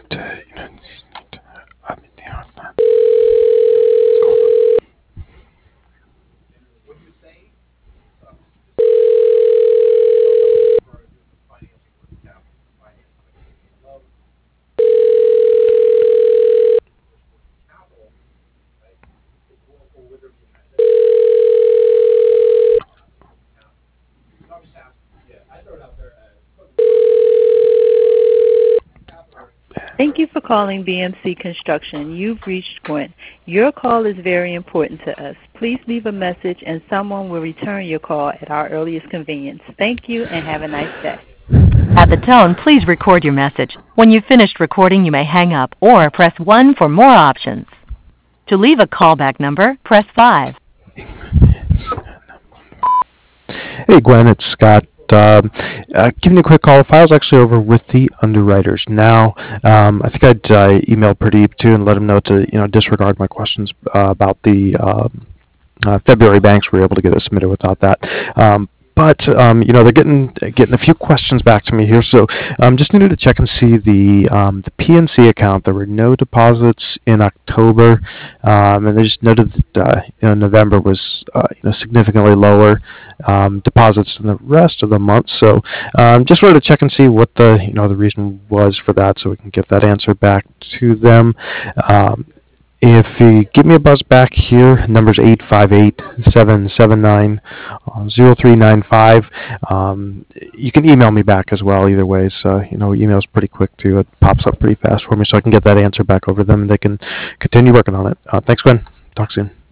Thank you for calling BMC Construction. You've reached Gwen. Your call is very important to us. Please leave a message and someone will return your call at our earliest convenience. Thank you and have a nice day. At the tone, please record your message. When you've finished recording, you may hang up or press 1 for more options. To leave a callback number, press 5. Hey Gwen, it's Scott. Giving you a quick call. The file's actually over with the underwriters now. I think I'd emailed Pradeep too and let him know to disregard my questions about the February banks. We were able to get it submitted without that. But they're getting a few questions back to me here, so just needed to check and see the PNC account. There were no deposits in October, and they just noted that November was significantly lower deposits than the rest of the month. So just wanted to check and see what the the reason was for that, so we can get that answer back to them. If you give me a buzz back here, number's 858-779-0395. You can email me back as well either way. So, email's pretty quick too. It pops up pretty fast for me so I can get that answer back over to them and they can continue working on it. Thanks, Gwen. Talk soon.